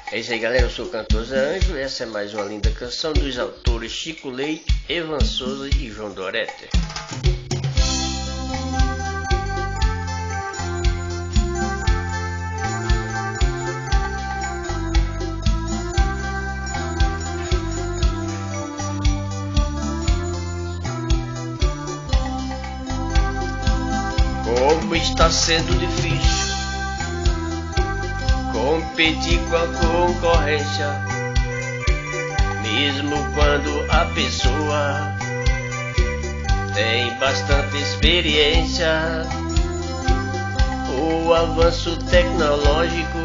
É isso aí, galera, eu sou o cantor Zé Anjo e essa é mais uma linda canção dos autores Chico Leite, Evan Souza e João Dorete. Como está sendo difícil competir com a concorrência, mesmo quando a pessoa tem bastante experiência. O avanço tecnológico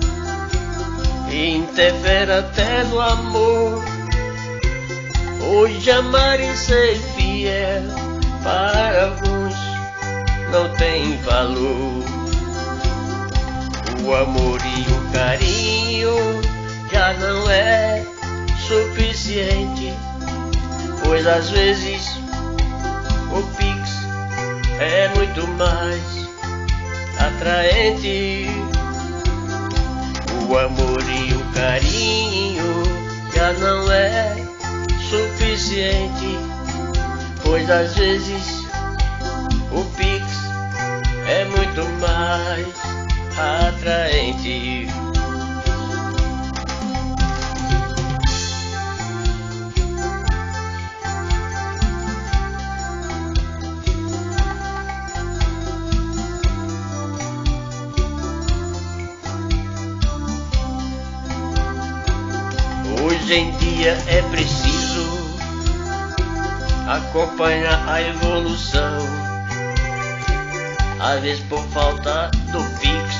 interfere até no amor. Hoje amar e ser fiel para alguns não tem valor. O amor e o carinho já não é suficiente, pois às vezes o Pix é muito mais atraente. O amor e o carinho já não é suficiente, pois às vezes o Pix é muito mais atraente. Hoje em dia é preciso acompanhar a evolução. Às vezes por falta do Pix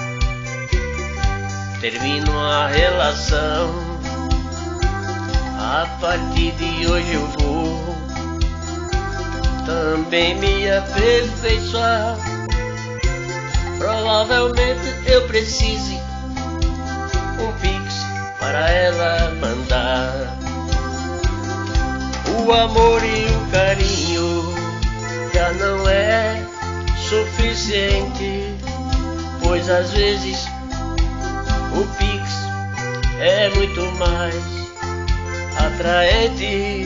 termino a relação. A partir de hoje eu vou também me aperfeiçoar. Provavelmente eu precise um Pix para ela mandar. O amor e o carinho já não é suficiente, pois às vezes o Pix é muito mais atraente.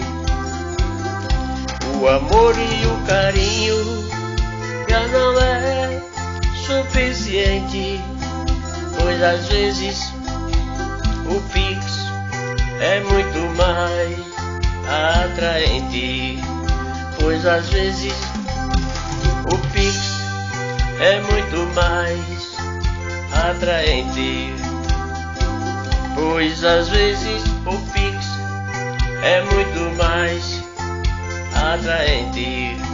O amor e o carinho já não é suficiente, pois às vezes o Pix é muito mais atraente. Pois às vezes o Pix é muito mais atraente. Pois às vezes o Pix é muito mais atraente.